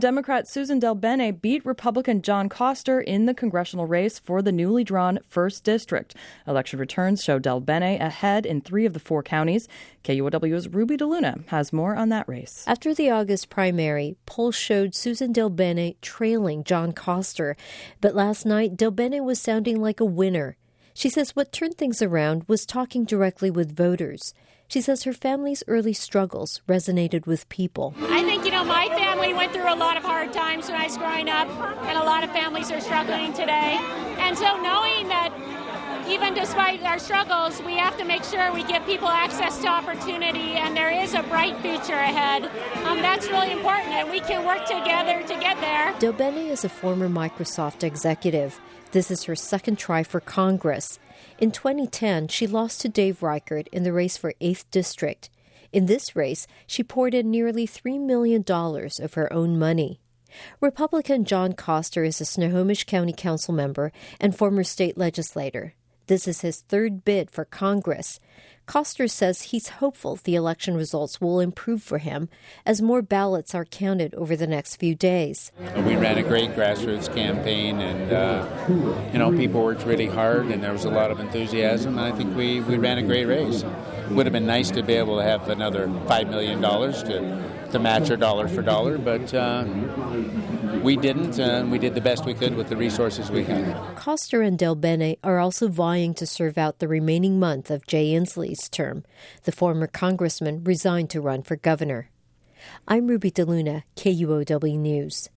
Democrat Susan Del Bene beat Republican John Koster in the congressional race for the newly drawn 1st District. Election returns show Del Bene ahead in 3 of the 4 counties. KUOW's Ruby DeLuna has more on that race. After the August primary, polls showed Susan Del Bene trailing John Koster. But last night, Del Bene was sounding like a winner. She says what turned things around was talking directly with voters. She says her family's early struggles resonated with people. I think, my family went through a lot of hard times when I was growing up, and a lot of families are struggling today. And so knowing that even despite our struggles, we have to make sure we give people access to opportunity, and there is a bright future ahead. That's really important, and we can work together to get there. Del Bene is a former Microsoft executive. This is her second try for Congress. In 2010, she lost to Dave Reichert in the race for 8th District. In this race, she poured in nearly $3 million of her own money. Republican John Koster is a Snohomish County Council member and former state legislator. This is his 3rd bid for Congress. Koster says he's hopeful the election results will improve for him as more ballots are counted over the next few days. We ran a great grassroots campaign, and people worked really hard, and there was a lot of enthusiasm. And I think we ran a great race. It would have been nice to be able to have another $5 million to match our dollar for dollar, but we didn't, and we did the best we could with the resources we had. Koster and Del Bene are also vying to serve out the remaining month of Jay Inslee's term. The former congressman resigned to run for governor. I'm Ruby DeLuna, KUOW News.